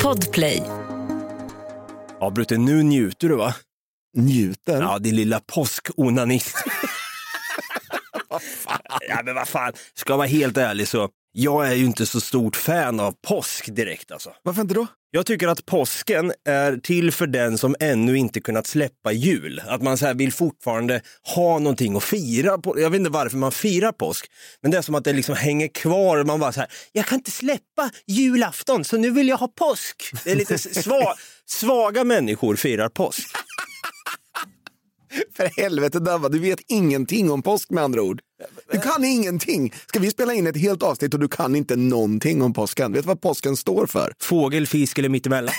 Podplay. Ja, Brutte, nu njuter du, va? Njuter? Ja, din lilla påskonanist. Ja, men vad fan. Ska jag vara helt ärlig så, jag är ju inte så stort fan av påsk direkt alltså. Varför inte då? Jag tycker att påsken är till för den som ännu inte kunnat släppa jul. Att man så här vill fortfarande ha någonting att fira på. Jag vet inte varför man firar påsk. Men det är som att det liksom hänger kvar. Man bara så här, jag kan inte släppa julafton så nu vill jag ha påsk. Det är lite svaga människor firar påsk. För helvete Dava, du vet ingenting om påsk med andra ord. Du kan ingenting. Ska vi spela in ett helt avsnitt och du kan inte någonting om påsken? Vet du vad påsken står för? Fågel, fisk eller mittemellan?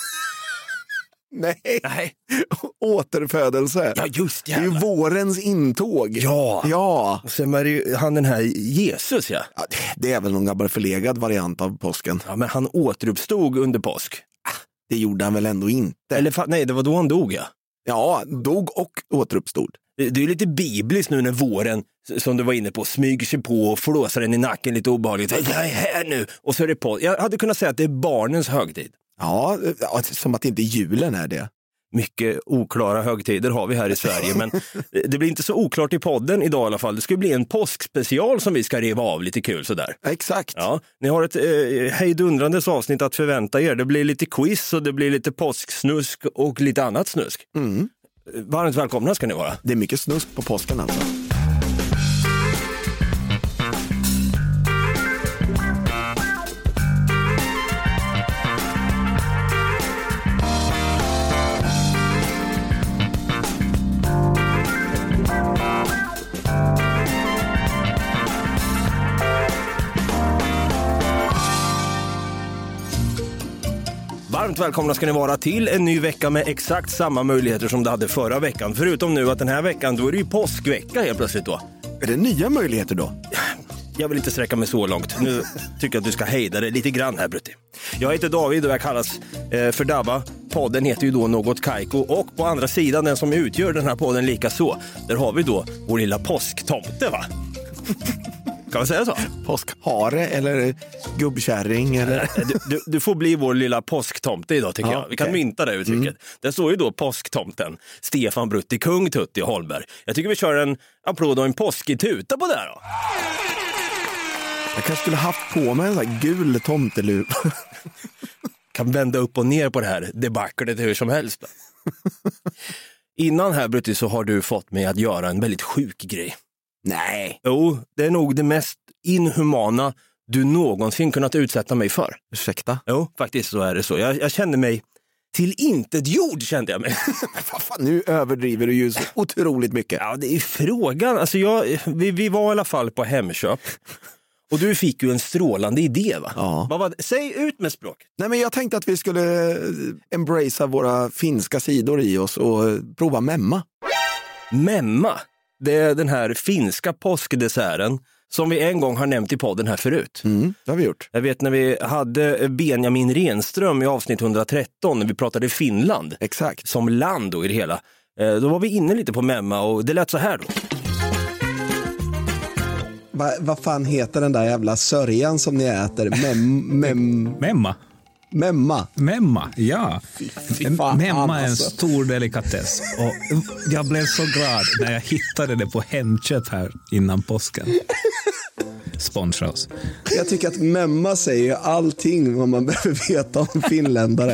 Nej. Återfödelse. Ja, just det. Det är ju vårens intåg. Ja. Och sen var det ju han den här Jesus, ja. Det är väl någon gammal förlegad variant av påsken. Ja, men han återuppstod under påsk. Det gjorde han väl ändå inte. Eller nej, det var då han dog, ja. Ja, dog och återuppstod. Det är lite bibliskt nu när våren, som du var inne på, smyger sig på och flåsar den i nacken lite obehagligt. Jag är här nu. Och så är det på. Jag hade kunnat säga att det är barnens högtid. Ja, som att inte julen är det. Mycket oklara högtider har vi här i Sverige, men det blir inte så oklart i podden idag i alla fall. Det ska bli en påskspecial som vi ska reva av lite kul sådär. Exakt. Ja, ni har ett hejdundrandes avsnitt att förvänta er. Det blir lite quiz och det blir lite påsksnusk och lite annat snusk. Varmt välkomna ska ni vara. Det är mycket snusk på påsken alltså. Varmt välkomna ska ni vara till en ny vecka med exakt samma möjligheter som det hade förra veckan. Förutom nu att den här veckan, då är det ju påskvecka helt plötsligt då. Är det nya möjligheter då? Jag vill inte sträcka mig så långt. Nu tycker jag att du ska hejda det lite grann här, Brutti. Jag heter David och jag kallas för Dabba. Podden heter ju då Något Kaiko. Och på andra sidan, den som utgör den här podden lika så, där har vi då vår lilla påsktomte, va? Kan man säga så? Påskhare eller gubbkärring eller? Du får bli vår lilla påsktomte idag tycker jag. Vi kan mynta det uttrycket. Det står ju då påsktomten Stefan Brutti, kung Tutti Holmberg. Jag tycker vi kör en applåd och en påskituta på det här då. Jag kanske skulle haft på mig en sån här gul tomteluv. Kan vända upp och ner på det här debaclet hur som helst. Innan här, Brutti, så har du fått mig att göra en väldigt sjuk grej. Nej. Jo, det är nog det mest inhumana du någonsin kunnat utsätta mig för. Ursäkta? Jo, faktiskt så är det så. Jag kände mig till intet jord, kände jag mig. Fan, nu överdriver du ju så otroligt mycket. Ja, det är frågan. Alltså vi var i alla fall på Hemköp. Och du fick ju en strålande idé, va? Ja. Säg ut med språk. Nej, men jag tänkte att vi skulle embracea våra finska sidor i oss och prova memma. Memma? Det är den här finska påskdesserten som vi en gång har nämnt i podden här förut. Det har vi gjort. Jag vet när vi hade Benjamin Renström i avsnitt 113 när vi pratade Finland. Exakt. Som land då i det hela. Då var vi inne lite på memma och det lät så här då. Vad fan heter den där jävla sörjan som ni äter? Memma, ja. Memma är en stor delikatess. Och jag blev så glad när jag hittade det på Hemköp här innan påsken. Sponsra oss. Jag tycker att memma säger allting vad man behöver veta om finländare.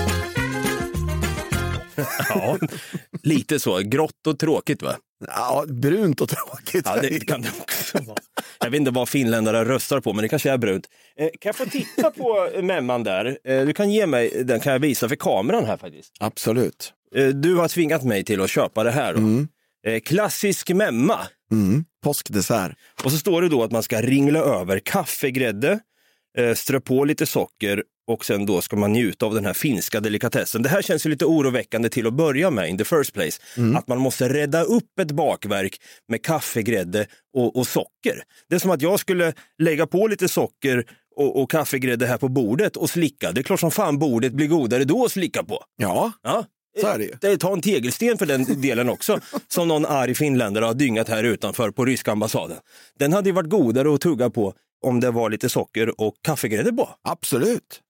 Ja, lite så. Grått och tråkigt, va? Ja, brunt och tråkigt. Ja, det kan det också vara. Jag vet inte vad finländare röstar på, men det kanske är brunt. Kan jag få titta på memman där? Du kan ge mig, den kan jag visa för kameran här faktiskt. Absolut. Du har tvingat mig till att köpa det här då. Klassisk memma. Påskdessert. Och så står det då att man ska ringla över kaffegrädde, strö på lite socker och sen då ska man njuta av den här finska delikatessen. Det här känns ju lite oroväckande till att börja med in the first place. Att man måste rädda upp ett bakverk med kaffegrädde och socker. Det är som att jag skulle lägga på lite socker och kaffegrädde här på bordet och slicka. Det är klart som fan bordet blir godare då att slicka på. Ja. Så är det ju. Ta en tegelsten för den delen också. Som någon arg finländare har dyngat här utanför på ryska ambassaden. Den hade ju varit godare att tugga på om det var lite socker och kaffegrädde på. Absolut.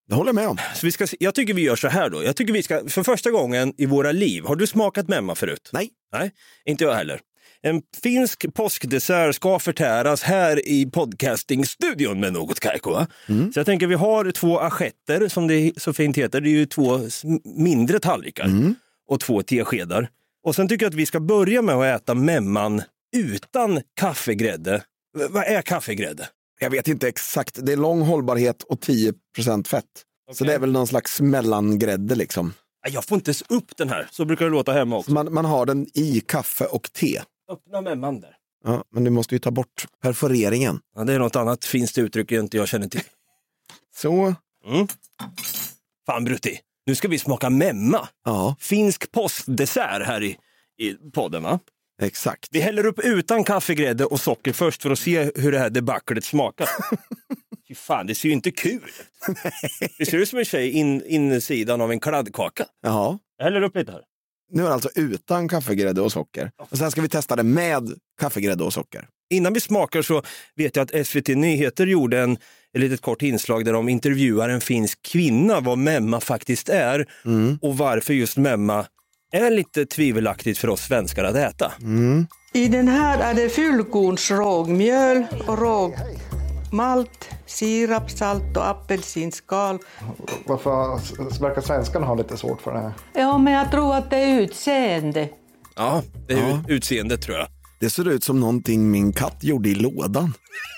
Det håller jag med om. Så jag tycker vi gör så här då. Jag tycker vi ska, för första gången i våra liv, har du smakat memma förut? Nej. Nej, inte jag heller. En finsk påskdessert ska förtäras här i podcastingstudion med något Kaiko. Så jag tänker vi har 2 assietter som det så fint heter. Det är ju 2 mindre tallrikar och 2 teskedar. Och sen tycker jag att vi ska börja med att äta memman utan kaffegrädde. Vad är kaffegrädde? Jag vet inte exakt. Det är lång hållbarhet och 10% fett. Så det är väl någon slags mellangrädde liksom. Jag får inte ens upp den här. Så brukar det låta hemma också. Man har den i kaffe och te. Öppna memman där. Ja, men du måste ju ta bort perforeringen. Ja, det är något annat finns uttryck inte jag känner till. Så. Fan Brutti, nu ska vi smaka memma. Ja. Finsk påskdessert här i podden, va? Exakt. Vi häller upp utan kaffegrädde och socker först för att se hur det här debaclet smakar. Fy fan, det ser ju inte kul ut. Det ser ut som en tjej insidan av en kladdkaka. Ja. Jag häller upp lite här. Nu är det alltså utan kaffegrädde och socker. Och sen ska vi testa det med kaffegrädde och socker. Innan vi smakar så vet jag att SVT Nyheter gjorde ett litet kort inslag där de intervjuar en finsk kvinna vad memma faktiskt är och varför just memma är lite tvivelaktigt för oss svenskar att äta. I den här är det fullkorns rågmjöl och rågmalt, sirap, salt och apelsinskal. Varför verkar svenskarna ha lite svårt för det här? Ja, men jag tror att det är utseende. Ja, det är utseendet tror jag. Det ser ut som någonting min katt gjorde i lådan.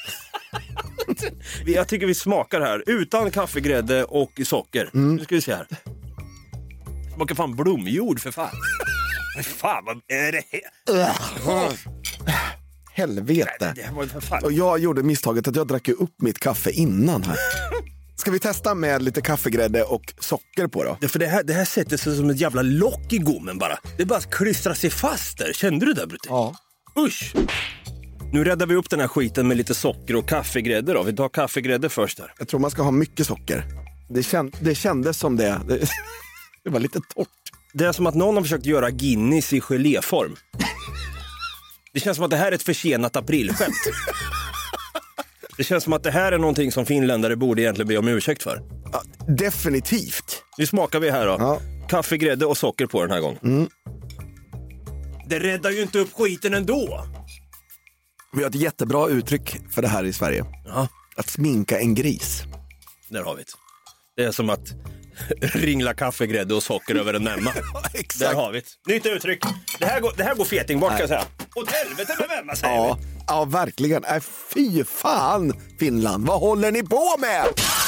Jag tycker vi smakar här utan kaffegrädde och socker. Nu ska vi se här. Smakar fan blomjord för fan. Fan, vad är det här? Helvete. Det var för fan. Och jag gjorde misstaget att jag drack ju upp mitt kaffe innan här. Ska vi testa med lite kaffegrädde och socker på då? Ja, för det här sätter sig som ett jävla lock i gommen bara. Det bara klistrar sig fast där. Kände du det, Brutti? Ja. Usch! Nu räddar vi upp den här skiten med lite socker och kaffegrädde då. Vi tar kaffegrädde först där. Jag tror man ska ha mycket socker. Det kändes som det. Det var lite torrt. Det är som att någon har försökt göra Guinness i geléform. Det känns som att det här är ett försenat aprilskämt. Det känns som att det här är någonting som finländare borde egentligen be om ursäkt för. Ja, definitivt. Nu smakar vi här då. Ja. Kaffegrädde och socker på den här gången. Det räddar ju inte upp skiten ändå. Vi har ett jättebra uttryck för det här i Sverige. Ja. Att sminka en gris. Där har vi det. Det är som att ringla kaffegrädde och socker över en memma. Exakt. Där har vi det. Nytt uttryck. Det här går feting bort kan jag säga. Åt helvete med memma säger vi. Ja, verkligen. Fy fan, Finland. Vad håller ni på med?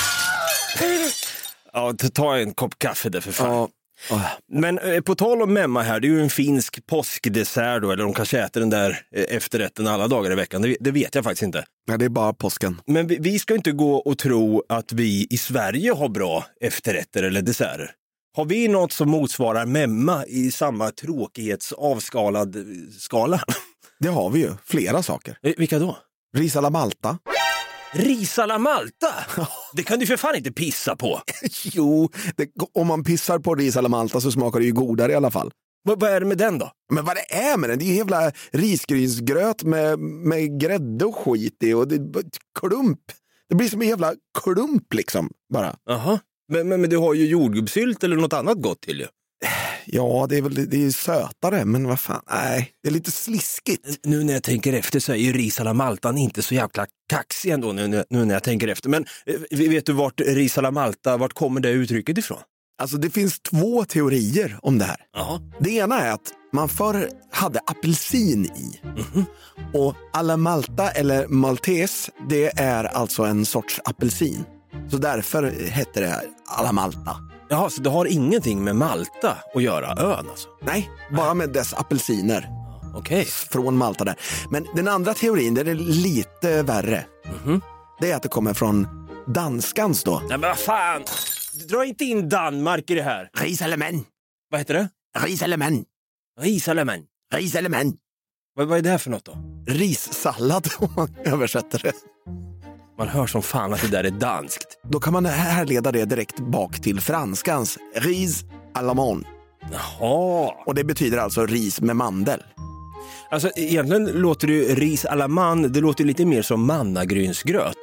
Ja, ta en kopp kaffe där för fan. Ja. Men på tal om memma här, det är ju en finsk påskdessert då, eller de kanske äter den där efterrätten alla dagar i veckan, det vet jag faktiskt inte. Nej, det är bara påsken. Men vi ska inte gå och tro att vi i Sverige har bra efterrätter eller desserter. Har vi något som motsvarar memma i samma tråkighetsavskalad skala? Det har vi ju. Flera saker. Vilka då? Ris alla Malta. Ris alla Malta? Det kan du för fan inte pissa på. Jo, om man pissar på ris alla Malta så smakar det ju godare i alla fall. Vad är det med den då? Men vad det är med den? Det är ju jävla risgrynsgröt med grädde och skit i och det klump. Det blir som en jävla klump liksom bara. Jaha. Men du har ju jordgubbssylt eller något annat gott till ju. Ja, det är ju sötare, men vad fan, nej, det är lite sliskigt. Nu när jag tänker efter så är ju ris alla Maltan inte så jävla kaxig ändå nu när jag tänker efter. Men vet du vart ris alla Malta, vart kommer det uttrycket ifrån? Alltså det finns 2 teorier om det här. Jaha. Det ena är att man förr hade apelsin i. Och alla Malta eller Maltes, det är alltså en sorts apelsin. Så därför heter det alla Malta. Jaha, så det har ingenting med Malta att göra, ön alltså? Nej, bara med dess apelsiner. Okej. Från Malta där. Men den andra teorin, den är lite värre. Det är att det kommer från danskans då. Nej men vad fan, dra inte in Danmark i det här. Risalemän. Vad heter det? Risalemän. Risalemän. Risalemän. Vad är det här för något då? Rissallad om man översätter det. Man hör som fan att det där är danskt. Då kan man härleda det direkt bak till franskans ris à la menthe. Jaha. Och det betyder alltså ris med mandel. Alltså egentligen låter det ju ris à la man, det låter lite mer som mannagrynsgröt.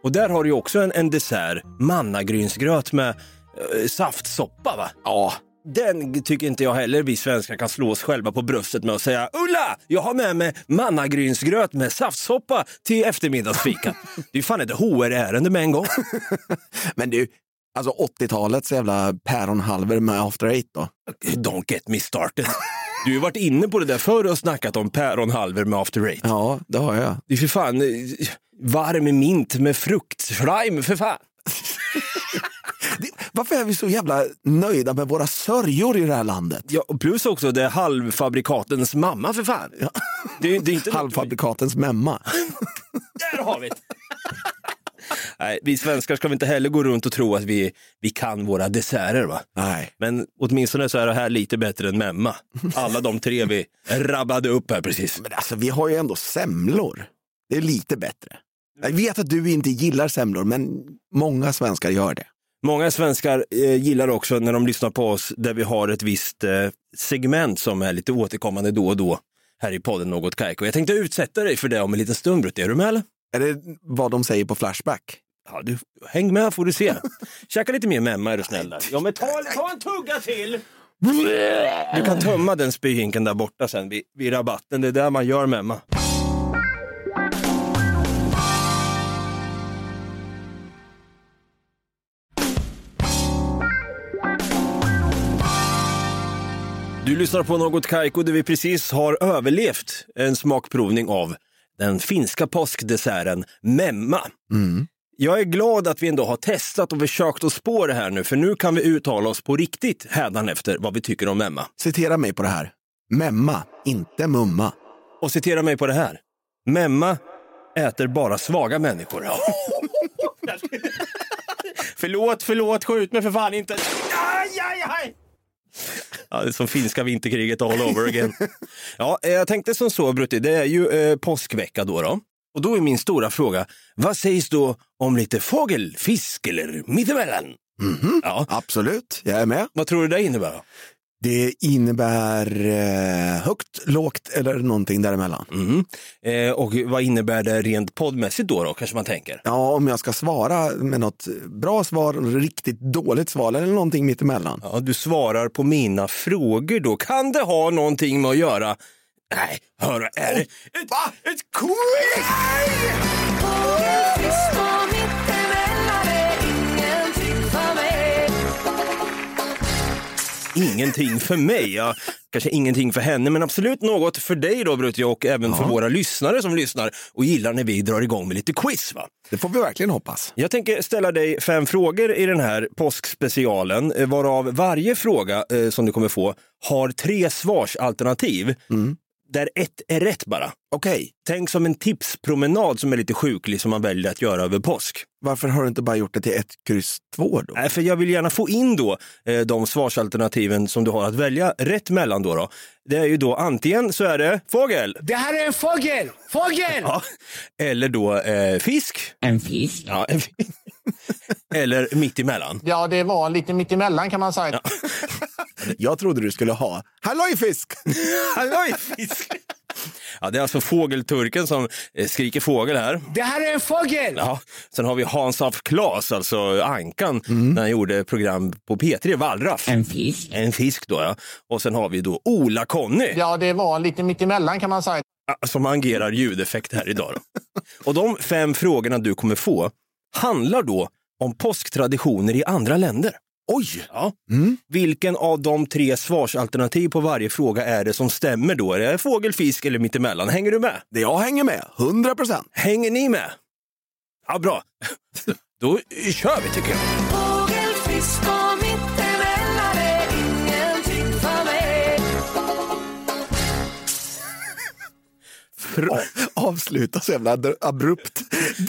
Och där har du ju också en dessert, mannagrynsgröt med saftsoppa, va? Ja. Den tycker inte jag heller vi svenskar kan slå oss själva på bröstet med och säga Ulla, jag har med mig mannagrynsgröt med saftsoppa till eftermiddagsfika. Det är ju fan ett HR-ärende med en gång. Men du, alltså 80-talets jävla päronhalvor med After Eight då? Don't get me started. Du har varit inne på det där förr och snackat om päronhalvor med After Eight. Ja, det har jag. Det är för fan varm mint med fruktslime, för fan. Varför är vi så jävla nöjda med våra sörjor i det här landet? Ja, och plus också det är halvfabrikatens mamma, för fan. Ja. Det är inte halvfabrikatens memma. Där har vi det. Nej, vi svenskar ska vi inte heller gå runt och tro att vi kan våra desserter, va? Nej. Men åtminstone så är det här lite bättre än memma. Alla de tre vi rabbade upp här precis. Men alltså, vi har ju ändå semlor. Det är lite bättre. Jag vet att du inte gillar semlor, men många svenskar gör det. Många svenskar gillar också när de lyssnar på oss där vi har ett visst segment som är lite återkommande då och då här i podden Något Kaiko. Jag tänkte utsätta dig för det om en liten stund, Brutt. Är du med, eller? Är det vad de säger på Flashback? Ja, du, häng med får du se. Käka lite mer memma, är du snäll där. Ja, men ta en tugga till! Du kan tömma den spyhinken där borta sen vid rabatten. Det är där man gör memma. Du lyssnar på Något Kaiko där vi precis har överlevt en smakprovning av den finska påskdesserten memma. Mm. Jag är glad att vi ändå har testat och försökt att spå det här nu, för nu kan vi uttala oss på riktigt hädanefter vad vi tycker om memma. Citera mig på det här. Memma, inte mumma. Och citera mig på det här. Memma äter bara svaga människor. Förlåt, skjut mig för fan inte. Aj. Ja, det är som finska vinterkriget all over again. Ja, jag tänkte som så, Brutti, det är ju påskvecka då. Och då är min stora fråga, vad sägs då om lite fågel, fisk eller mittemellan? Mm-hmm. Ja. Absolut, jag är med. Vad tror du det innebär då? Det innebär högt, lågt eller någonting däremellan. Och vad innebär det rent poddmässigt då, kanske man tänker? Ja, om jag ska svara med något bra svar, riktigt dåligt svar eller någonting mittemellan. Ja, du svarar på mina frågor då. Kan det ha någonting med att göra? Nej, hörru, är det ett quiz? Ingenting för mig, ja. Kanske ingenting för henne, men absolut något för dig då, Brutti, och även för våra lyssnare som lyssnar och gillar när vi drar igång med lite quiz, va? Det får vi verkligen hoppas. Jag tänker ställa dig 5 frågor i den här påskspecialen, varav varje fråga som du kommer få har 3 svarsalternativ. Där 1 är rätt bara. Okej. Tänk som en tipspromenad som är lite sjuklig som man väljer att göra över påsk. Varför har du inte bara gjort det till 1, X, 2 då? Nej, för jag vill gärna få in då de svarsalternativen som du har att välja rätt mellan då. Det är ju då antingen så är det fågel. Det här är en fågel! Fågel! Ja. Eller då fisk. En fisk? Ja, en fisk. Eller mittemellan. Ja, det var lite mittemellan kan man säga. Ja. Jag trodde du skulle ha hallojfisk! Hallojfisk! Ja, det är alltså fågelturken som skriker fågel här. Det här är en fågel! Ja, sen har vi Hans af Klas, alltså Ankan, när han gjorde program på P3, Wallraff. En fisk? En fisk då, ja. Och sen har vi då Ola-Conny. Ja, det var lite mittemellan kan man säga. Som agerar ljudeffekt här idag då. Och de 5 frågorna du kommer få handlar då om påsktraditioner i andra länder. Oj! Ja. Vilken av de 3 svarsalternativ på varje fråga är det som stämmer då? Är det fågel, fisk eller mittemellan? Hänger du med? Jag hänger med, 100%. Hänger ni med? Ja, bra. Då kör vi, tycker jag. Fågel, fisk och mittemellan är ingenting för mig. Avsluta så jävla abrupt.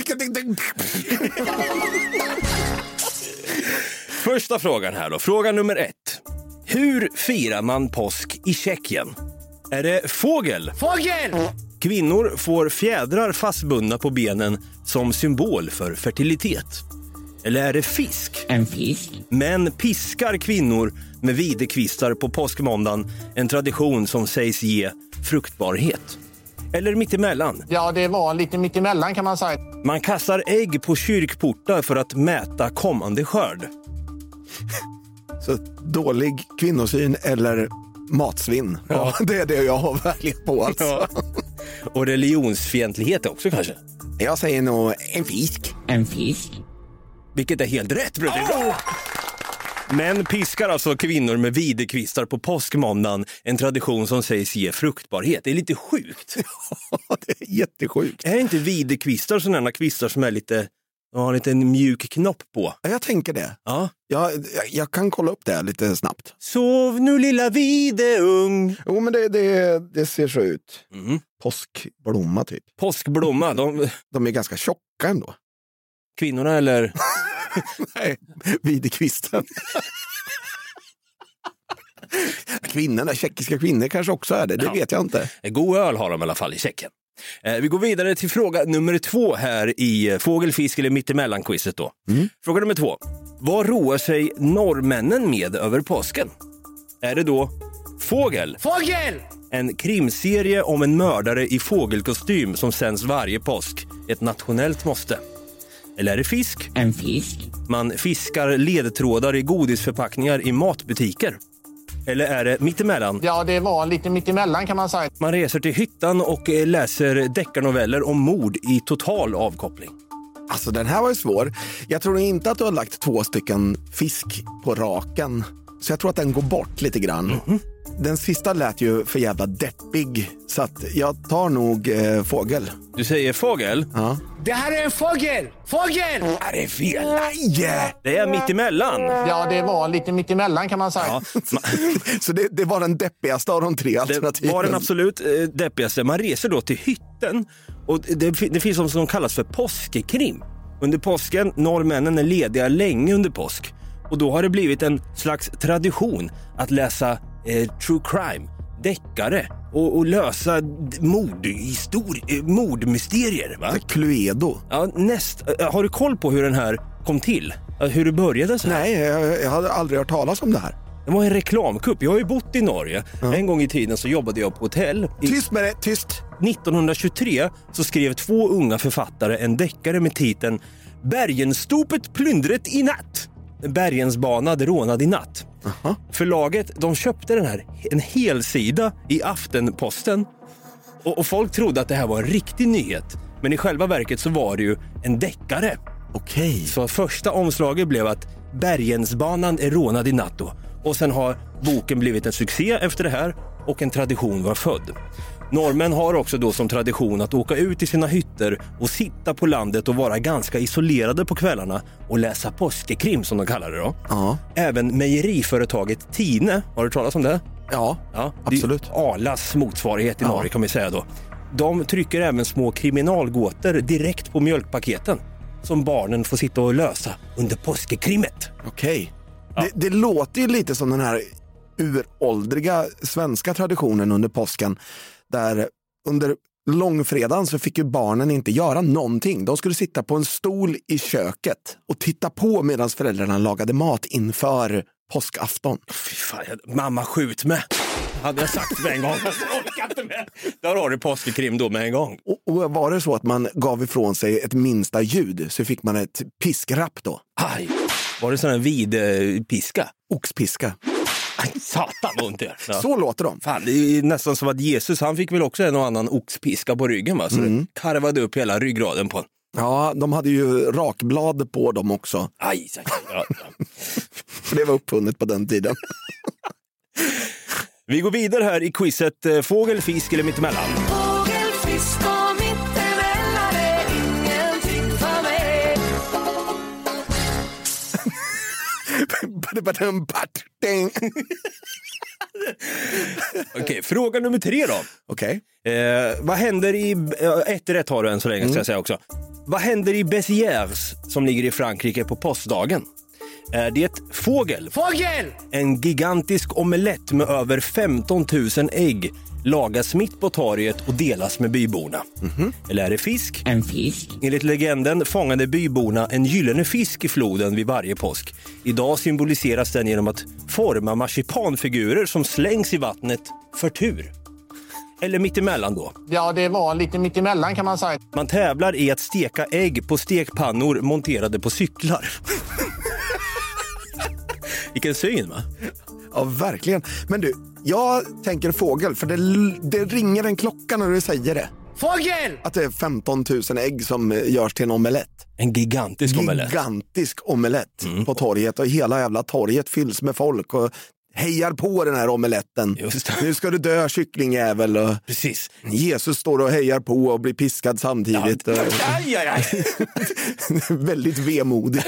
Första frågan här då. Fråga nummer 1. Hur firar man påsk i Tjeckien? Är det fågel? Fågel! Kvinnor får fjädrar fastbundna på benen som symbol för fertilitet. Eller är det fisk? En fisk? Män piskar kvinnor med videkvistar på påskmåndagen, en tradition som sägs ge fruktbarhet. eller mittemellan? Ja, det var lite mittemellan kan man säga. Man kastar ägg på kyrkportar för att mäta kommande skörd. Så dålig kvinnosyn eller matsvinn. Ja, det är det jag har valt på alltså. Ja. Och religionsfientlighet också kanske. Jag säger nog en fisk. En fisk. Vilket är helt rätt, bröder. Män piskar alltså kvinnor med videkvistar på påskmåndagen. En tradition som sägs ge fruktbarhet. Det är lite sjukt. Ja, det är jättesjukt. Är inte videkvistar sådana kvistar som är lite... har lite en mjuk knopp på? Jag tänker det. Ja. Jag kan kolla upp det lite snabbt. Sov nu lilla videung. Jo, men det ser så ut. Påskblomma typ. Påskblomma, De är ganska tjocka ändå. kvinnorna eller... Nej, videkvisten. Kvinnorna, tjeckiska kvinnor kanske också är det. Det vet jag inte. God öl har de i alla fall i Tjeckien. Vi går vidare till fråga nummer 2 här i fågel, fisk eller mittemellan-quizet då. Fråga nummer 2. Vad roar sig norrmännen med över påsken? Är det då Fågel? Fågel! En krimserie om en mördare i fågelkostym som sänds varje påsk. Ett nationellt måste. Eller är det fisk? En fisk. Man fiskar ledtrådar i godisförpackningar i matbutiker. Eller är det mittemellan? Ja, det var lite mittemellan kan man säga. Man reser till hyttan och läser deckarnoveller om mord i total avkoppling. Alltså den här var ju svår. Jag tror inte att du har lagt 2 stycken fisk på raken. Så jag tror att den går bort lite grann. Den sista lät ju för jävla deppig. Så att jag tar nog fågel. Du säger fågel? Ja. Det här är en fågel! Fågel! Det är fel. Nej! Det är mittemellan. Ja, det var lite mittemellan kan man säga. Ja, Så det var den deppigaste av de 3 alternativen. det var den absolut deppigaste. Man reser då till hytten och det finns något som kallas för påskekrim. Under påsken, norrmännen är lediga länge under påsk. Och då har det blivit en slags tradition att läsa true crime, deckare och lösa mordmysterier. Va? Cluedo. Ja, har du koll på hur den här kom till? Hur det började så här? Nej, jag hade aldrig hört talas om det här. Det var en reklamkupp. Jag har ju bott i Norge. En gång i tiden så jobbade jag på hotell. Tyst med det, tyst. 1923 så skrev 2 unga författare en deckare med titeln Bergenstopet plundret i natt. Bergensbanad rånad i natt. Förlaget, de köpte en hel sida i Aftenposten och folk trodde att det här var en riktig nyhet. Men i själva verket så var det ju en deckare. Okej. Så första omslaget blev att Bergensbanan är rånad i natt då. Och sen har boken blivit en succé efter det här och en tradition var född. Norrmän har också då som tradition att åka ut i sina hytter och sitta på landet och vara ganska isolerade på kvällarna och läsa påskekrim som de kallar det då. Ja. Även mejeriföretaget Tine, har du talat om det? Ja, absolut. Arlas motsvarighet i Norge kan vi säga då. De trycker även små kriminalgåtor direkt på mjölkpaketen som barnen får sitta och lösa under påskekrimmet. Okej. Det låter ju lite som den här uråldriga svenska traditionen under påsken där under långfredagen så fick ju barnen inte göra någonting. De skulle sitta på en stol i köket och titta på medan föräldrarna lagade mat inför påskafton. Fy fan, mamma skjut med. Hade jag sagt med en gång. Jag orkar inte med. Där har du påskekrim då med en gång. Och var det så att man gav ifrån sig ett minsta ljud så fick man ett piskrapp då. Aj, var det sån här vidpiska? Oxpiska. Aj, satan vad ont det är. Ja. Så låter de. Fan, det är nästan som att Jesus, han fick väl också en och annan oxpiska på ryggen va? Så det karvade upp hela ryggraden på en. Ja, de hade ju rakblad på dem också. Aj, ja. För det var uppfunnet på den tiden. Vi går vidare här i quizet fågel, fisk eller mittemellan. Fågel, fisk och mittemellan är ingenting för mig. Okej, fråga nummer 3 då. Okej. Vad händer i... Ett rätt har du än så länge ska jag säga också. Vad händer i Béziers som ligger i Frankrike på påskdagen? Är det fågel? Fågel! En gigantisk omelett med över 15 000 ägg lagas mitt på torget och delas med byborna. Eller är det fisk? En fisk. Enligt legenden fångade byborna en gyllene fisk i floden vid varje påsk. Idag symboliseras den genom att forma marsipanfigurer som slängs i vattnet för tur. eller mittemellan då? Ja, det var lite mittemellan kan man säga. Man tävlar i att steka ägg på stekpannor monterade på cyklar. Vilken syn, va? Ja, verkligen. Men du, jag tänker fågel, för det ringer en klocka när du säger det. Fågel! Att det är 15 000 ägg som görs till en omelett. En gigantisk omelett. Gigantisk omelett på torget, och hela jävla torget fylls med folk och hejar på den här omeletten. Just det. Nu ska du dö, kycklingjävel. Och Precis. Jesus står och hejar på och blir piskad samtidigt. Aj. Väldigt vemodigt.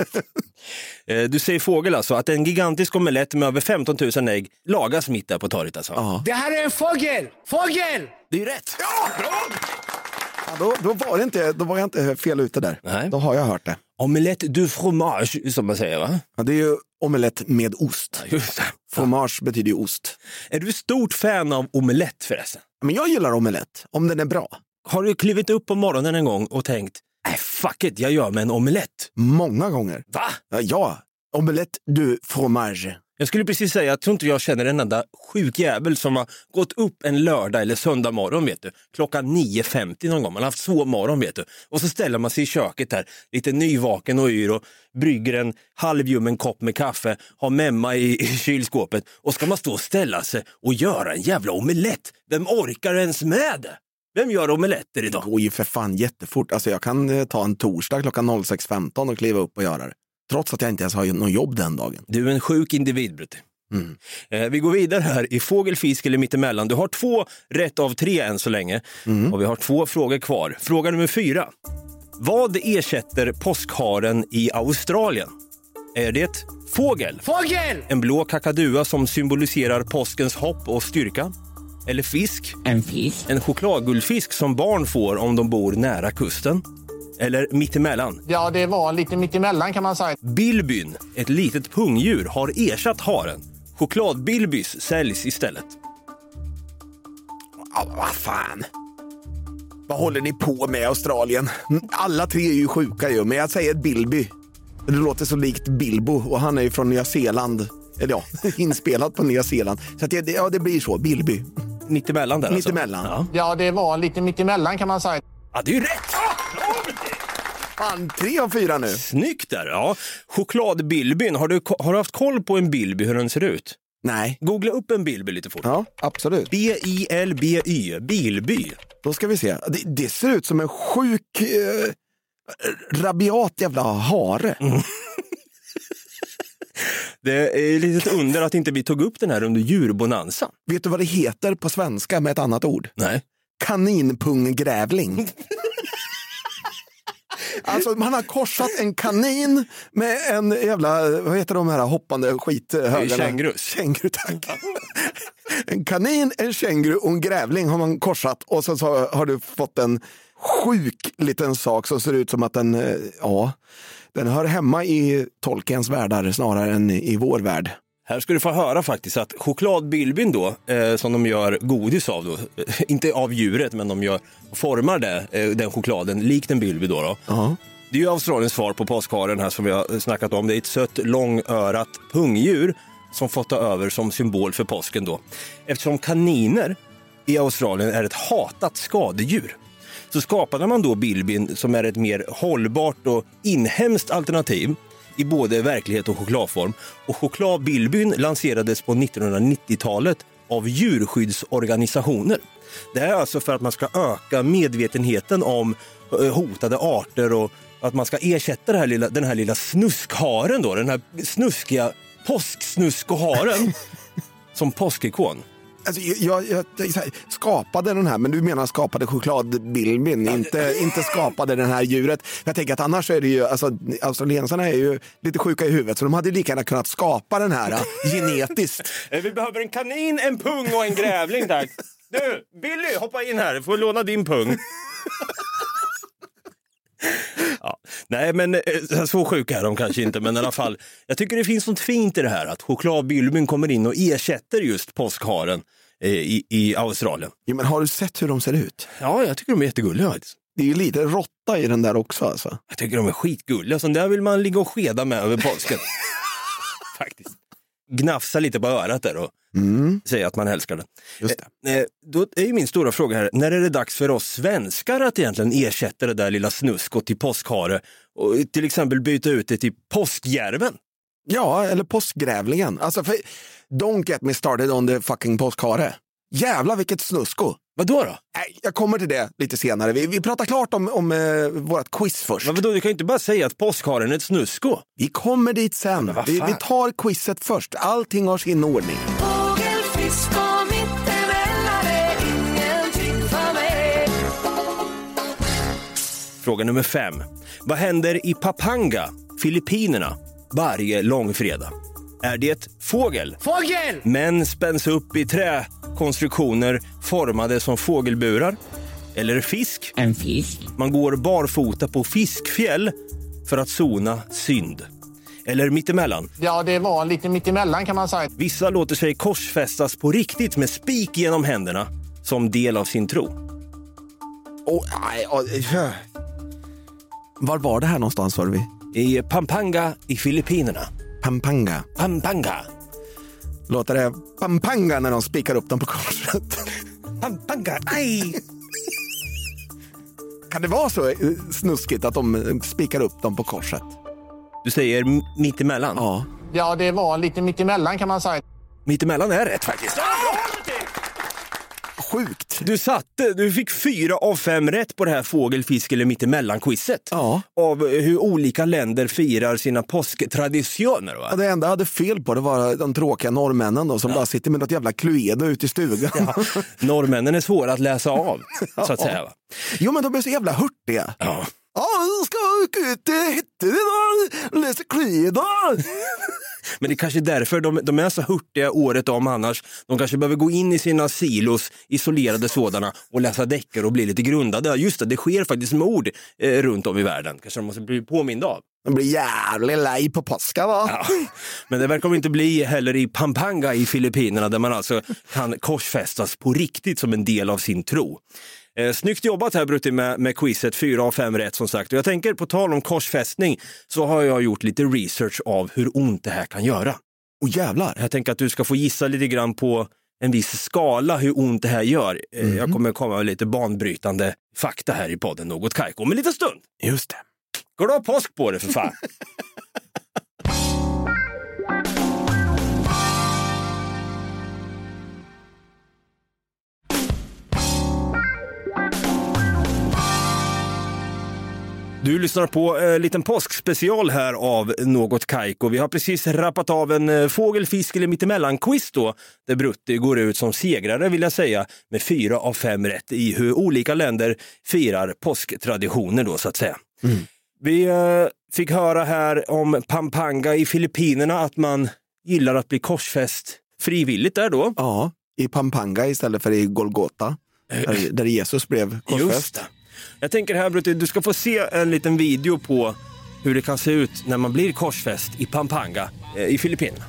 Du säger fågel alltså, att en gigantisk omelett med över 15 000 ägg lagas mitt där på torget alltså. Ja. Det här är en fågel! Fågel! Det är ju rätt. Ja, bra! Ja, då var jag inte fel ute där. Nej. Då har jag hört det. Omelette du fromage, som man säger, va? Ja, det är ju omelett med ost. Just det. Fromage betyder ju ost. Är du stort fan av omelett förresten? Men jag gillar omelett, om den är bra. Har du klivit upp på morgonen en gång och tänkt, fuck it, jag gör med en omelett? Många gånger. Va? Ja, omelett du fromage. Jag skulle precis säga, jag tror inte jag känner en enda sjuk jävel som har gått upp en lördag eller söndag morgon, vet du. Klockan 9.50 någon gång, man har haft sovmorgon, vet du. Och så ställer man sig i köket här, lite nyvaken och yr, och brygger en halvljummen kopp med kaffe, har memma i kylskåpet, och ska man stå och ställa sig och göra en jävla omelett. Vem orkar ens med det? Vem gör omeletter idag? Det går ju för fan jättefort. Alltså jag kan ta en torsdag klockan 06.15 och kliva upp och göra det. Trots att jag inte ens har något jobb den dagen. Du är en sjuk individ, Brutti. Vi går vidare här i fågel, fisk eller mittemellan. Du har 2 rätt av 3 än så länge. Och vi har 2 frågor kvar. Fråga nummer 4. Vad ersätter påskharen i Australien? Är det fågel? Fågel! En blå kakadua som symboliserar påskens hopp och styrka? Eller fisk? En fisk. En chokladguldfisk som barn får om de bor nära kusten? Eller mittemellan? Ja, det var lite mittemellan kan man säga. Bilbyn, ett litet pungdjur, har ersatt haren. Chokladbilbys säljs istället. Vad fan. Vad håller ni på med, Australien? Alla 3 är ju sjuka ju, men jag säger Bilby. Det låter så likt Bilbo, och han är ju från Nya Zeeland. Eller ja, inspelad på Nya Zeeland. Så att det blir så, Bilby. Mittemellan där alltså? Mittemellan. Ja. Ja, det var lite mittemellan kan man säga. Ja, det är ju rätt! Fan, 3 av 4 nu. Snyggt där, ja. Chokladbilbyn, har du haft koll på en bilby, hur den ser ut? Nej. Googla upp en bilby lite fort. Ja, absolut. B-I-L-B-Y, bilby. Då ska vi se. Det ser ut som en sjuk, rabiat jävla hare. Det är lite under att inte vi tog upp den här under djurbonanza. Vet du vad det heter på svenska med ett annat ord? Nej. Kaninpunggrävling. Alltså man har korsat en kanin med en jävla, vad heter de här hoppande skithögarna? Känguru, tack. En kanin, en känguru och en grävling har man korsat, och så har du fått en sjuk liten sak som ser ut som att den hör hemma i Tolkiens världar snarare än i vår värld. Här ska du få höra faktiskt att chokladbilbyn då, som de gör godis av då, inte av djuret, men de formar den chokladen likt en bilby då. Uh-huh. Det är ju Australiens svar på påskharen här som vi har snackat om. Det är ett sött, långörat pungdjur som fått ta över som symbol för påsken då. Eftersom kaniner i Australien är ett hatat skadedjur, så skapade man då bilbyn som är ett mer hållbart och inhemskt alternativ i både verklighet och chokladform. Och chokladbilbyn lanserades på 1990-talet av djurskyddsorganisationer. Det är alltså för att man ska öka medvetenheten om hotade arter, och att man ska ersätta den här lilla snuskharen då, den här snuskiga påsksnuskoharen som påskikon. Alltså, jag skapade den här, men du menar skapade chokladbilbyn, inte skapade den här djuret. Jag tänker att annars är det ju, alltså australiensarna är ju lite sjuka i huvudet, så de hade lika gärna kunnat skapa den här genetiskt. Vi behöver en kanin, en pung och en grävling, tack. Du, Billy, hoppa in här, får låna din pung. Ja. Nej, men så sjuka är de kanske inte, men i alla fall, jag tycker det finns något fint i det här att chokladbilbyn kommer in och ersätter just påskharen i Australien. Ja, men har du sett hur de ser ut? Ja, jag tycker de är jättegulliga faktiskt. Det är ju lite råtta i den där också alltså. Jag tycker de är skitgulliga, så där vill man ligga och skeda med över påsken. Faktiskt. Gnafsa lite på örat där och säga att man älskar den. Just det. Då är ju min stora fråga här, när är det dags för oss svenskar att egentligen ersätta det där lilla snuskot till påskhare och till exempel byta ut det till påskjärven? Ja, eller påskgrävlingen. Alltså, för, don't get me started on the fucking påskhare. Jävlar vilket snusko. Vadå då? Nej, jag kommer till det lite senare. Vi pratar klart om vårt quiz först. Vadå, du kan ju inte bara säga att påskharen är ett snusko. Vi kommer dit sen. Vi tar quizet först. Allting har sin ordning. Fågelfisk och mittemellan är ingenting för mig. Fråga nummer 5. Vad händer i Pampanga, Filippinerna, varje långfredag? Är det fågel? Fågel! Män spänns upp i träkonstruktioner formade som fågelburar. Eller fisk? En fisk. Man går barfota på fiskfjäll för att sona synd. Eller mittemellan. Ja, det var lite mittemellan kan man säga. Vissa låter sig korsfästas på riktigt med spik genom händerna som del av sin tro. Var var det här någonstans, var vi? I Pampanga i Filippinerna. Pampanga. Pampanga. Låter det Pampanga när de spikar upp dem på korset? Pampanga, aj! Kan det vara så snuskigt att de spikar upp dem på korset? Du säger mittemellan? Ja. Ja, det var lite mittemellan kan man säga. Mittemellan är rätt faktiskt. Sjukt. Du fick 4 av 5 rätt på det här fågel, fisk eller mittemellan-quizet. Ja. Av hur olika länder firar sina påsktraditioner, va? Ja, det enda jag hade fel på det var de tråkiga norrmännen då, som bara sitter med något jävla Cluedo ute i stugan. Ja. Norrmännen är svåra att läsa av, så att säga, va? Jo, men de är så jävla hurtiga. Ja. Ja, ska åka ut till idag, läsa Cluedo. Men det är kanske därför de är så hurtiga året om annars. De kanske behöver gå in i sina silos, isolerade sådana, och läsa deckare och bli lite grundade. Just det sker faktiskt mord runt om i världen. Kanske de måste bli påminda av. De blir jävligt lej på påska, va? Ja. Men det verkar inte bli heller i Pampanga i Filippinerna, där man alltså kan korsfästas på riktigt som en del av sin tro. Snyggt jobbat här, Brutti, med quizet. 4 av 5 rätt som sagt. Och jag tänker, på tal om korsfästning, så har jag gjort lite research av hur ont det här kan göra. Jävlar. Jag tänker att du ska få gissa lite grann på en viss skala hur ont det här gör. Jag kommer komma med lite banbrytande fakta här i podden Något Kaiko om en liten stund. Just det. Går du ha påsk på det för fan? Du lyssnar på en liten påskspecial här av Något Kaiko. Vi har precis rappat av en fågel, fisk eller mittemellan-quiz då, där Brutti går ut som segrare, vill jag säga, med 4 av 5 rätt i hur olika länder firar påsktraditioner då, så att säga. Vi fick höra här om Pampanga i Filippinerna, att man gillar att bli korsfäst frivilligt där då. Ja, i Pampanga istället för i Golgota, där Jesus blev korsfäst. Just det. Jag tänker här, Brutti, du ska få se en liten video på hur det kan se ut när man blir korsfäst i Pampanga i Filippinerna.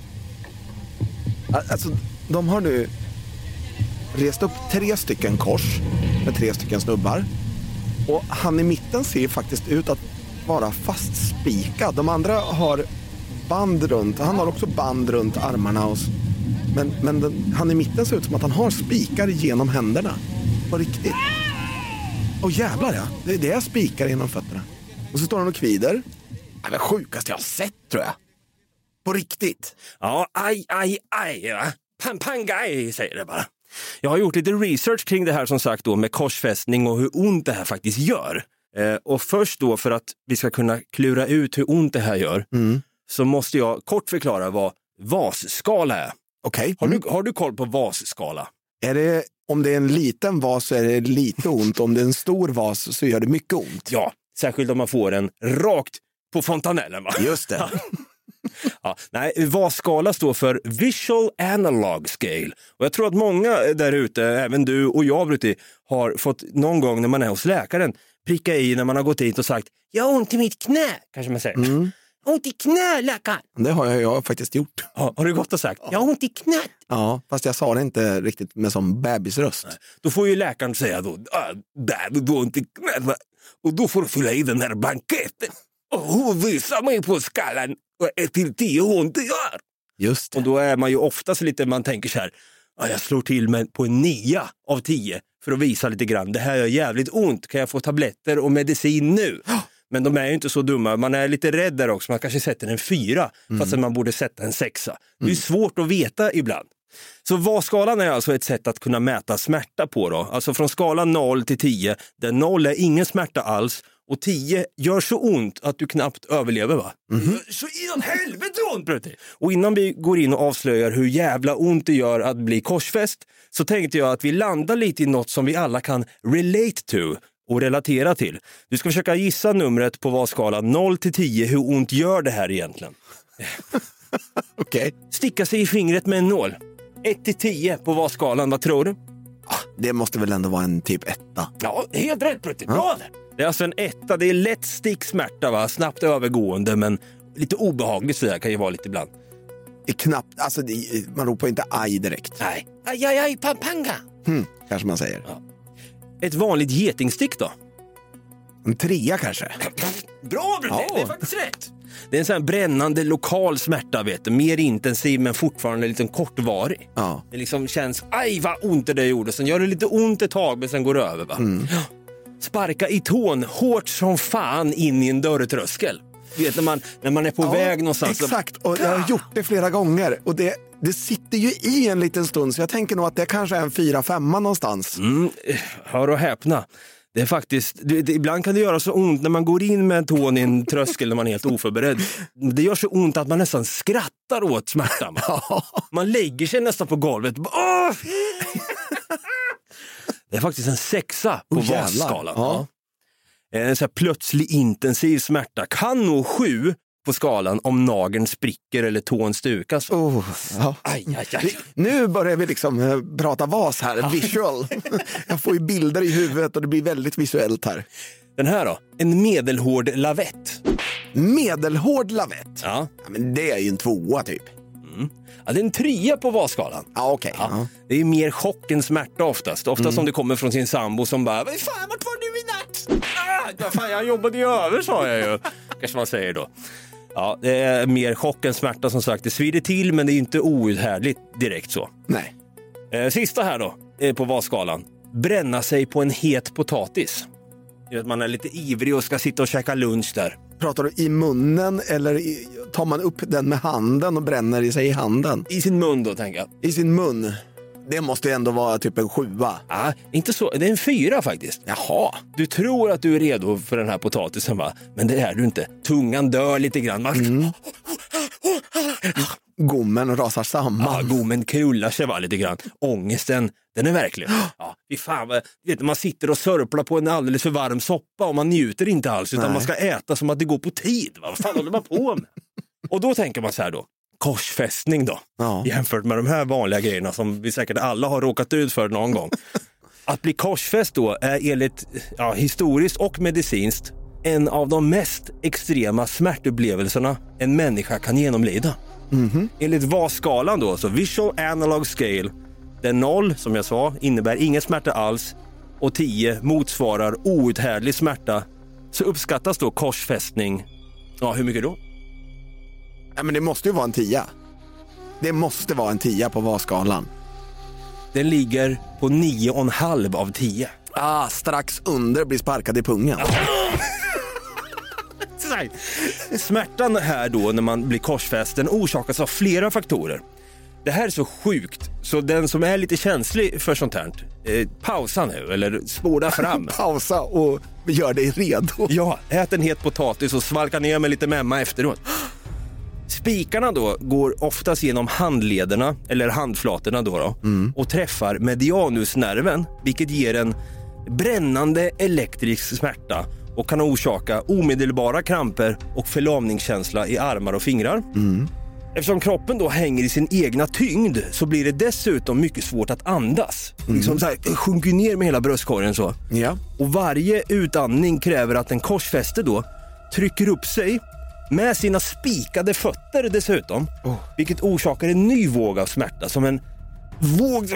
Alltså, de har nu rest upp 3 stycken kors med 3 stycken snubbar. Och han i mitten ser faktiskt ut att vara fastspikad. De andra har band runt, han har också band runt armarna. Men han i mitten ser ut som att han har spikar genom händerna. På riktigt. Jävlar, ja. Det är spikar genom fötterna. Och så står han och kvider. Det är det sjukaste jag har sett, tror jag. På riktigt. Ja, aj, va? Pampanga, säger det bara. Jag har gjort lite research kring det här, som sagt då, med korsfästning och hur ont det här faktiskt gör. Och först då, för att vi ska kunna klura ut hur ont det här gör, så måste jag kort förklara vad VAS-skala är. Okej. Har du koll på VAS-skala? Om det är en liten vas så är det lite ont. Om det är en stor vas så gör det mycket ont. Ja, särskilt om man får den rakt på fontanellen, va? Just det. Ja, nej, VAS-skala står för Visual Analog Scale. Och jag tror att många där ute, även du och jag, Brutti, har fått någon gång när man är hos läkaren pricka i när man har gått dit och sagt, jag har ont i mitt knä, kanske man säger. Ont i knä, läkare. Det har jag faktiskt gjort. Ja, har du gått och sagt, jag har ont i knät? Ja, fast jag sa det inte riktigt med som bebisröst. Nej. Då får ju läkaren säga då, du har ont i knät, och då får du fylla i den här blanketten. Och visa mig på skalan 1 till 10 hur ont det gör. Just det. Och då är man ju oftast lite, man tänker så här, jag slår till mig på en 9 av 10 för att visa lite grann. Det här gör jävligt ont, kan jag få tabletter och medicin nu? Men de är ju inte så dumma, man är lite rädd där också, man kanske sätter en 4 fast man borde sätta en 6. Det är svårt att veta ibland. Så VAS-skalan är alltså ett sätt att kunna mäta smärta på då. Alltså från skalan 0 till 10, där 0 är ingen smärta alls och 10 gör så ont att du knappt överlever, va? Så innan helvete ont, Brutti! Och innan vi går in och avslöjar hur jävla ont det gör att bli korsfäst, så tänkte jag att vi landar lite i något som vi alla kan relate to och relatera till. Du ska försöka gissa numret på VAS-skalan 0 till 10, hur ont gör det här egentligen? Okej. Sticka sig i fingret med en nål. 1 till 10 på VAS-skalan, vad tror du? Det måste väl ändå vara en typ 1. Ja, helt rätt, Brutti. Bra där. Det är alltså en 1, det är lätt sticksmärta, va? Snabbt övergående, men lite obehagligt så där kan ju vara lite ibland. Det är knappt, alltså man ropar inte aj direkt. Nej. Aj, panga. Kanske man säger. Ja. Ett vanligt getingstick då? En 3 kanske. Bra, Brutti. Ja. Det är faktiskt rätt. Det är en sån här brännande lokal smärta, vet du. Mer intensiv men fortfarande lite kortvarig. Ja. Det liksom känns, aj vad ont det gjorde. Sen gör det lite ont ett tag men sen går det över, va? Sparka i tån hårt som fan in i en dörrtröskel. Vet när man är på väg någonstans. Exakt, och jag har gjort det flera gånger. Och det sitter ju i en liten stund, så jag tänker nog att det kanske är en 4-5 någonstans. Hör och häpna. Det är faktiskt, ibland kan det göra så ont när man går in med en tån i en tröskel när man är helt oförberedd. Det gör så ont att man nästan skrattar åt smärtan. Man lägger sig nästan på golvet. Det är faktiskt en 6 på VAS-skalan. Ja. En så här plötslig intensiv smärta. Kan nog 7 på skalan om nageln spricker eller tån stukas. Aj. Nu börjar vi liksom prata VAS här, visual. Jag får ju bilder i huvudet och det blir väldigt visuellt här. Den här då? En medelhård lavett. Medelhård lavett? Ja. Men det är ju en 2 typ. Ja, det är en 3 på VAS-skalan. Ja, okej. Ja. Det är mer chock än smärta oftast. Oftast som det kommer från sin sambo som bara, vad fan, vart var du i natt? Vad fan, jag jobbade ju över, sa jag ju. Kanske man säger då. Ja, det är mer chock än smärta som sagt. Det svider till, men det är inte outhärdligt direkt så. Nej. Sista här då, på VAS-skalan. Bränna sig på en het potatis. Man är lite ivrig och ska sitta och käka lunch där. Pratar du i munnen eller tar man upp den med handen och bränner i sig i handen? I sin mun då, tänker jag. I sin mun. Det måste ju ändå vara typ en 7. Ja, inte så. Det är en 4 faktiskt. Jaha. Du tror att du är redo för den här potatisen, va? Men det är du inte. Tungan dör lite grann. Gommen rasar samman. Ja, gommen krullar sig, va, lite grann. Ångesten, den är verklig. Ja, fy fan, vet, man sitter och sörplar på en alldeles för varm soppa och man njuter inte alls, utan man ska äta som att det går på tid. Va? Vad fan håller man på med? Och då tänker man så här då. Korsfästning då, jämfört med de här vanliga grejerna som vi säkert alla har råkat ut för någon gång. Att bli korsfäst då är enligt historiskt och medicinskt en av de mest extrema smärtupplevelserna en människa kan genomlida. Enligt VAS-skalan då, så Visual Analog Scale, där 0, som jag sa, innebär ingen smärta alls och 10 motsvarar outhärdlig smärta, så uppskattas då korsfästning, hur mycket då? Ja, men det måste ju vara en 10. Det måste vara en 10 på VAS-skalan. Den ligger på 9,5 av 10. Strax under blir sparkad i pungen. Smärtan här då när man blir korsfäst, den orsakas av flera faktorer. Det här är så sjukt, så den som är lite känslig för sånt här, pausa nu eller spåra fram. Pausa och gör dig redo. Ja, ät en het potatis och svalka ner med lite memma efteråt. Spikarna då går oftast genom handlederna eller handflatorna då och träffar medianusnerven, vilket ger en brännande elektrisk smärta och kan orsaka omedelbara kramper och förlamningskänsla i armar och fingrar. Eftersom kroppen då hänger i sin egna tyngd så blir det dessutom mycket svårt att andas. Liksom så här, sjunker ner med hela bröstkorgen så. Ja. Och varje utandning kräver att en korsfäste då trycker upp sig med sina spikade fötter dessutom, vilket orsakar en ny våg av smärta, som en våg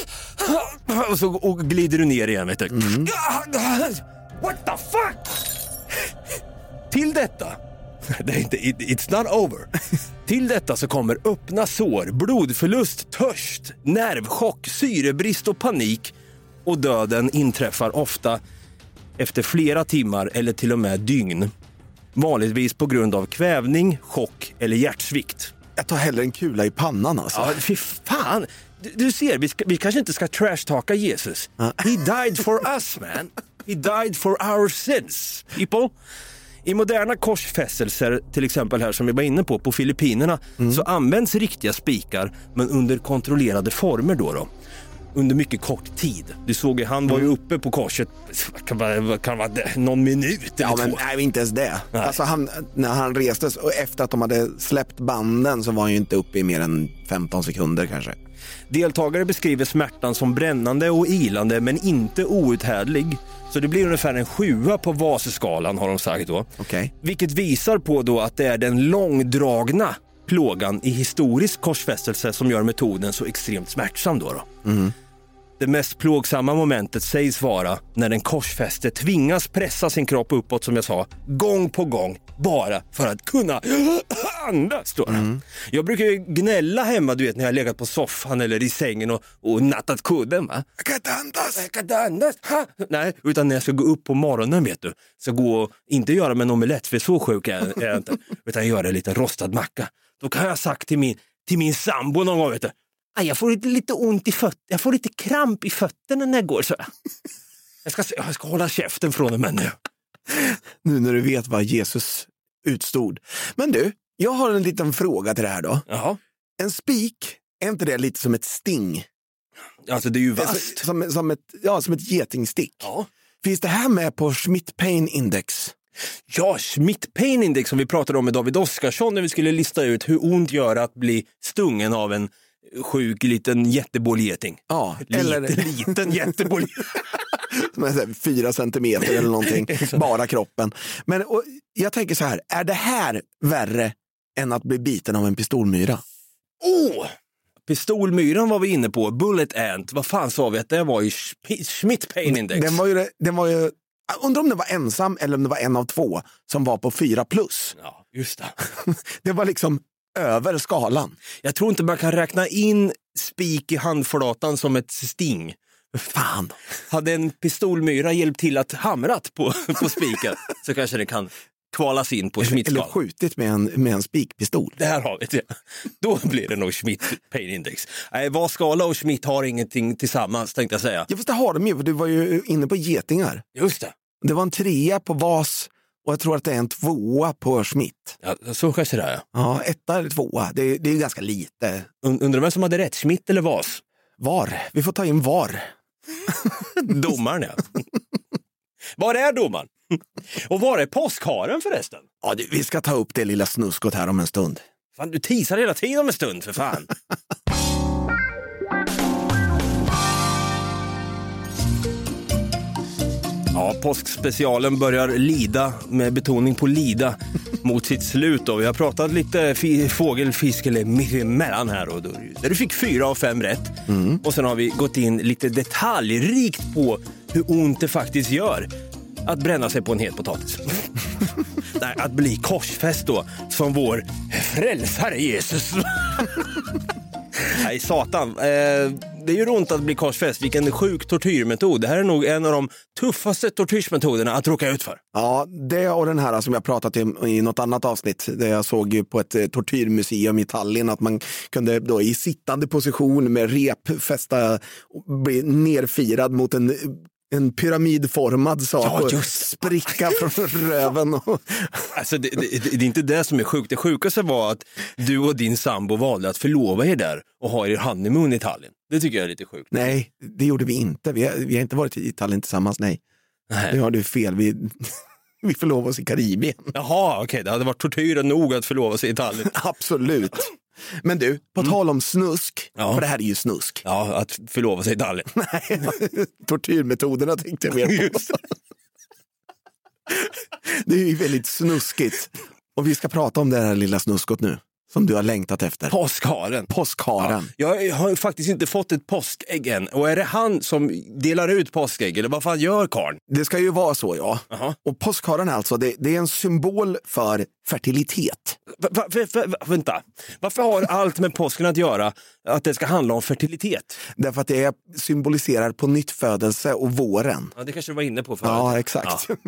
och glider du ner igen, vet du. What the fuck? Till detta Det är inte, it's not over. Till detta så kommer öppna sår, blodförlust, törst, nervchock, syrebrist och panik. Och döden inträffar ofta efter flera timmar eller till och med dygn. Vanligtvis på grund av kvävning, chock eller hjärtsvikt. Jag tar hellre en kula i pannan alltså. Ja, fy fan. Du ser, vi kanske inte ska trashtalka Jesus. He died for us, man. He died for our sins, people. I moderna korsfästelser, till exempel här som vi var inne på Filippinerna, så används riktiga spikar, men under kontrollerade former då. Under mycket kort tid. Du såg ju, han var ju uppe på korset kan vara någon minut eller men två. nej, inte ens det. Alltså när han restes och efter att de hade släppt banden så var han ju inte uppe i mer än 15 sekunder kanske. Deltagare beskriver smärtan som brännande och ilande men inte outhärdlig. Så det blir ungefär en 7 på Vaseskalan har de sagt då. Okay. Vilket visar på då att det är den långdragna plågan i historisk korsfästelse som gör metoden så extremt smärtsam då. Det mest plågsamma momentet sägs vara när den korsfäste tvingas pressa sin kropp uppåt, som jag sa, gång på gång, bara för att kunna andas då. Jag brukar ju gnälla hemma, du vet, när jag har legat på soffan eller i sängen och nattat kudden, va? Jag kan inte andas. Nej, utan när jag ska gå upp på morgonen, vet du, så gå och inte göra med en omelett, för så sjuk är jag inte, utan göra en liten rostad macka. Då kan jag ha sagt till min sambo någon gång, vet du, jag får lite ont i fötterna. Jag får lite kramp i fötterna när jag går så. Jag ska hålla käften från dem nu. Nu när du vet vad Jesus utstod. Men du, jag har en liten fråga till det här då. Jaha. En spik, är inte det lite som ett sting? Alltså det är ju vasst. Som ett getingstick. Ja. Finns det här med på Schmidt Pain Index? Ja, Schmidt Pain Index som vi pratade om med David Oskarsson när vi skulle lista ut hur ont gör att bli stungen av en sjuk liten jättebollgeting. Ja, liten jättebollgeting. 4 centimeter eller någonting, bara kroppen. Men jag tänker så här, är det här värre än att bli biten av en pistolmyra? Pistolmyran var vi inne på, Bullet Ant, vad fan sa vi att det var i Schmidt Pain Index? Den var ju, undrar om det var ensam eller om det var en av 2 som var på 4+. Ja, just det. Det var liksom över skalan. Jag tror inte man kan räkna in spik i handflatan som ett sting. Fan. Hade en pistolmyra hjälpt till att hamrat på spiken så kanske det kan kvalas in på Schmidt-skalan. Eller skjutit med en spikpistol. Det här har vi det. Då blir det nog Schmidt Pain Index. Vaskala och Schmidt har ingenting tillsammans, tänkte jag säga. Ja, fast det har de ju, för du var ju inne på getingar. Just det. Det var en 3 på Vas och jag tror att det är en 2 på Schmidt. Ja, så kanske det är. Ja, 1 eller 2. Det är ganska lite. Undrar vem som hade rätt, Schmidt eller Vas? VAR. Vi får ta in VAR. Domaren, ja. Var är domaren? Och var är påskharen förresten? Ja, vi ska ta upp det lilla snuskot här om en stund. Fan, du teasar hela tiden om en stund, för fan. Ja, påskspecialen börjar lida, med betoning på lida, mot sitt slut. Och vi har pratat lite fågelfisk eller mellan här och då, där du fick 4 av 5 rätt. Och sen har vi gått in lite detaljrikt på hur ont det faktiskt gör att bränna sig på en het potatis. Nej, att bli korsfäst då, som vår frälsare Jesus. Nej, satan. Det är ju ont att bli korsfäst. Vilken sjuk tortyrmetod. Det här är nog en av de tuffaste tortyrsmetoderna att råka ut för. Ja, det och den här som jag pratat om i något annat avsnitt. Där jag såg ju på ett tortyrmuseum i Tallinn att man kunde då i sittande position med rep fästa och bli nerfirad mot en pyramidformad sak och spricka från röven. Alltså det är inte det som är sjukt. Det sjukaste var att du och din sambo valde att förlova er där och ha er honeymoon i Tallinn. Det tycker jag är lite sjukt. Nej, det gjorde vi inte. Vi har inte varit i Tallinn tillsammans, nej. Det har du fel. Vi förlovade oss i Karibien. Jaha, okej. Det hade varit tortyren nog att förlova sig i Tallinn. Absolut. Men du, på tal om snusk, för det här är ju snusk. Ja, att förlova sig i Tallinn. Nej, tortyrmetoderna tänkte jag mer på. Det är ju väldigt snuskigt. Och vi ska prata om det här lilla snuskot nu. som du har längtat efter? Påskharen. Påskharen. Ja, jag har faktiskt inte fått ett påskägg än. Och är det han som delar ut påskägg? Eller vad fan gör karln? Det ska ju vara så, ja. Aha. Och påskharen alltså, det är en symbol för fertilitet. Vänta. Varför har allt med påsken att göra att det ska handla om fertilitet? Därför att det symboliserar på nytt födelse och våren. Ja, det kanske du var inne på förut. Ja, exakt. Ja.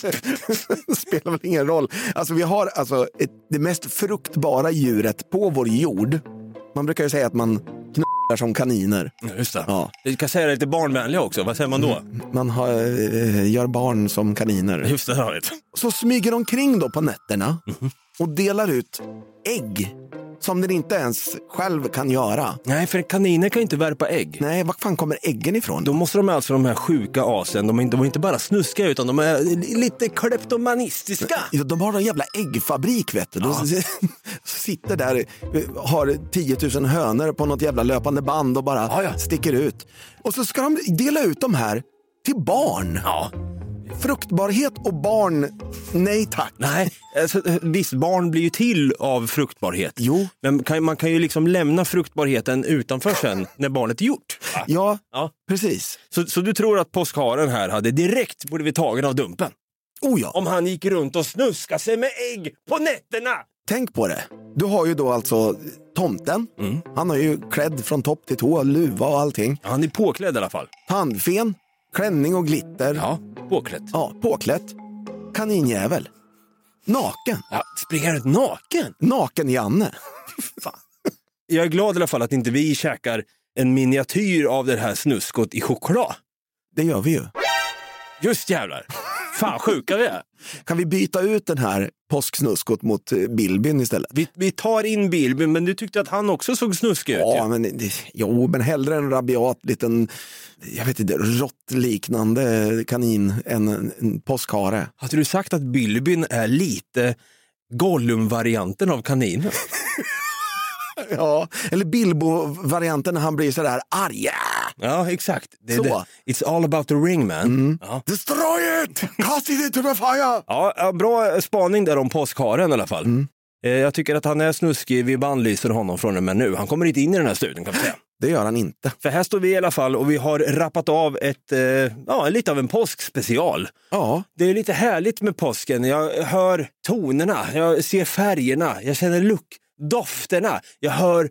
Det spelar väl ingen roll. Alltså vi har alltså det mest fruktbara djuret på vår jord. Man brukar ju säga att man knullar som kaniner. Ja, just det. Ja. Du kan säga det lite barnvänliga också. Vad säger man då? Man gör barn som kaniner. Just det, jag vet. Så smyger de omkring då på nätterna och delar ut ägg som den inte ens själv kan göra. Nej, för kaniner kan ju inte värpa ägg. Nej, var fan kommer äggen ifrån? Då måste de alltså, de här sjuka asen, de är inte bara snuska utan de är lite kleptomanistiska. Ja, de har en jävla äggfabrik, vet du. Ja. De sitter där, har 10 000 hönor på något jävla löpande band och bara sticker ut. Och så ska de dela ut de här till barn. Ja. Fruktbarhet och barn, nej tack. Nej, alltså, visst, barn blir ju till av fruktbarhet. Jo. Men man kan ju liksom lämna fruktbarheten utanför sen när barnet är gjort. Ja, precis. Så du tror att påskharen här hade direkt borde vi tagen av Dumpen? Oh ja. Om han gick runt och snuskade sig med ägg på nätterna. Tänk på det. Du har ju då alltså tomten. Han har ju klädd från topp till tå, luva och allting. Han är påklädd i alla fall. Tandfen, klänning och glitter. Ja, påklädd. Ja, påklätt. Kaninjävel. Naken. Ja, springer ut naken? Naken Janne. Fan. Jag är glad i alla fall att inte vi käkar en miniatyr av det här snuskot i choklad. Det gör vi ju. Just jävlar. Fan, sjuka vi är. Kan vi byta ut den här påsksnuskot mot Bilbin istället? Vi tar in Bilbin, men du tyckte att han också såg snuskig ut. Ja, men hellre en rabiat liten, jag vet inte, råttliknande kanin än en påskhare. Hade du sagt att Bilbin är lite Gollum-varianten av kaninen? Ja, eller Bilbo-varianten när han blir sådär arg. Ja, exakt. Så. It's all about the ring, man. Ja. Destroy it! Cast it into the fire! Ja, bra spaning där om påskharen i alla fall. Jag tycker att han är snuskig, vi bandlyser honom från det, men nu. Han kommer inte in i den här studien, kan vi säga. Det gör han inte. För här står vi i alla fall och vi har rappat av lite av en påskspecial. Ja. Det är lite härligt med påsken. Jag hör tonerna, jag ser färgerna, jag känner dofterna, jag hör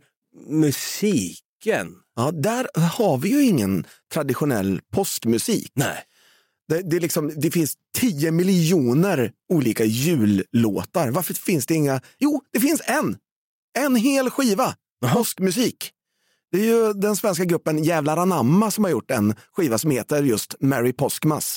musiken. Ja, där har vi ju ingen traditionell påskmusik. Nej. Det finns 10 miljoner olika jullåtar. Varför finns det inga? Jo, det finns en hel skiva påskmusik. Det är ju den svenska gruppen Jävlar Anamma som har gjort en skiva som heter just Merry Påskmas.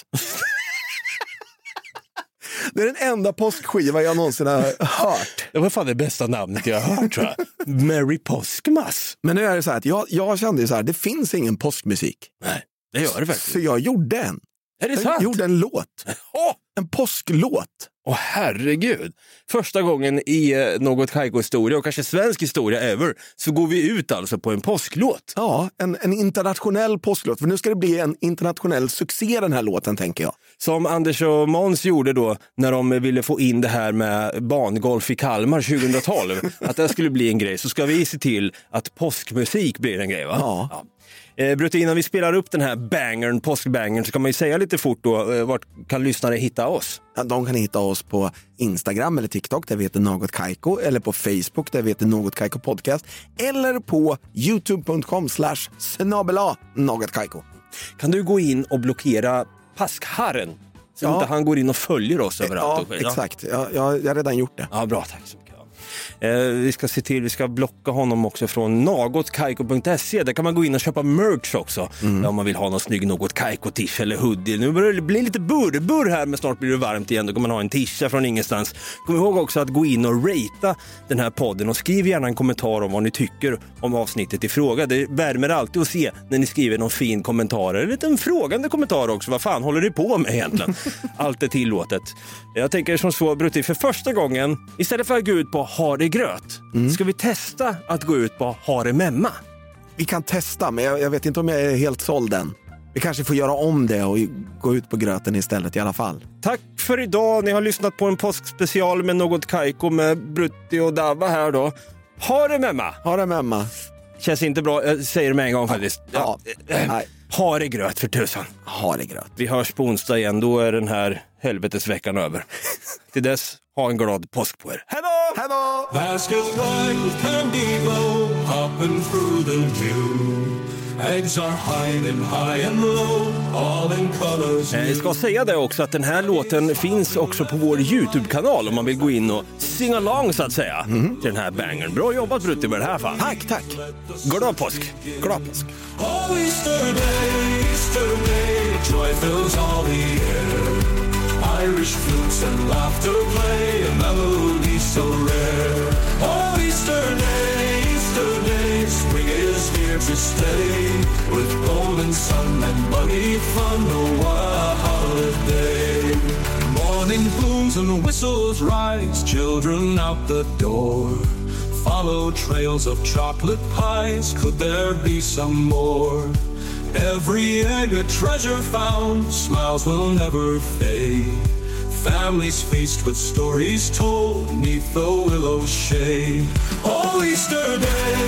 Det är den enda påskskiva jag någonsin har hört. Det var fan det bästa namnet jag har hört, tror jag. Merry Påskmas. Men nu är det så här att jag kände ju så här, det finns ingen påskmusik. Nej, det gör det faktiskt. Så jag gjorde en. Är det sant? Jag gjorde en låt. En påsklåt. Åh herregud. Första gången i något Kaiko-historia och kanske svensk historia ever så går vi ut alltså på en påsklåt. Ja, en internationell påsklåt. För nu ska det bli en internationell succé den här låten, tänker jag. Som Anders och Måns gjorde då när de ville få in det här med bangolf i Kalmar 2012. Att det skulle bli en grej, så ska vi se till att påskmusik blir en grej, va? Ja. Brutte, innan vi spelar upp den här påskbangern, så kan man ju säga lite fort då, vart kan lyssnare hitta oss? Ja, de kan hitta oss på Instagram eller TikTok, där vi heter Något Kaiko, eller på Facebook, där vi heter Något Kaiko Podcast, eller på youtube.com/Något Kaiko. Kan du gå in och blockera Påskharren? Så inte han går in och följer oss överallt. Ja, exakt. Jag har redan gjort det. Ja, bra, tack så mycket. Vi ska se till, vi ska blocka honom också från nagotkaiko.se. Där kan man gå in och köpa merch också. Om man vill ha någon snygg Något Kaiko-tisha eller hoodie. Nu börjar det bli lite burr här, men snart blir det varmt igen. Då kan man ha en tisha från ingenstans. Kom ihåg också att gå in och ratea den här podden och skriv gärna en kommentar om vad ni tycker om avsnittet i fråga. Det värmer alltid att se när ni skriver någon fin kommentar eller en liten frågande kommentar också. Vad fan håller ni på med egentligen? Allt är tillåtet. Jag tänker som så, Brutti, för första gången, istället för att gå ut på ha det gröt, ska vi testa att gå ut på ha det memma? Vi kan testa, men jag vet inte om jag är helt såld än. Vi kanske får göra om det och gå ut på gröten istället i alla fall. Tack för idag. Ni har lyssnat på en påskspecial med Något Kaiko med Brutti och Dava här då. Ha det memma. Ha det memma. Känns inte bra, jag säger det med en gång faktiskt. Ja. Nej. Ha det gröt för tusan. Ha det gröt. Vi hörs på onsdag igen, då är den här helvetesveckan över. Till dess, ha en glad påsk på er. Hej då! Hej då! Baskets bright with candy glow, hopping through the dew. Eggs are high and low, all in colors. Jag ska säga det också att den här låten finns också på vår YouTube-kanal om man vill gå in och sing along så att säga till den här bangern. Bra jobbat Brutti med det här fan. Tack. Glad påsk. Glad påsk. Oh, Easter day, joy fills all the air. Irish flutes and laughter play, a melody so rare. Oh, Easter day, spring is here to stay. With golden sun and buggy fun, oh, what a holiday. Morning blooms and whistles rise, children out the door. Follow trails of chocolate pies, could there be some more? Every egg a treasure found, smiles will never fade. Families feast with stories told, neath the willow's shade. Oh, Easter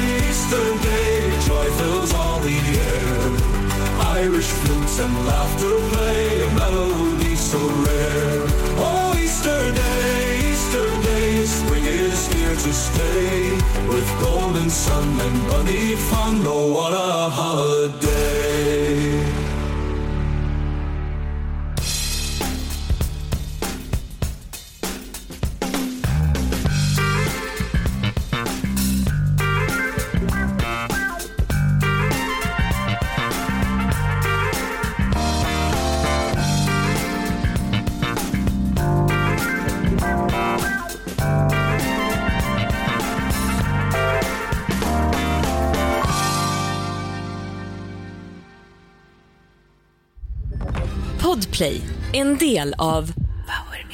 day, joy fills all the air. Irish flutes and laughter play, a melody so rare. Oh, Easter day, spring is here to stay. With golden sun and bunny fun, oh, what a holiday. Podplay, en del av Power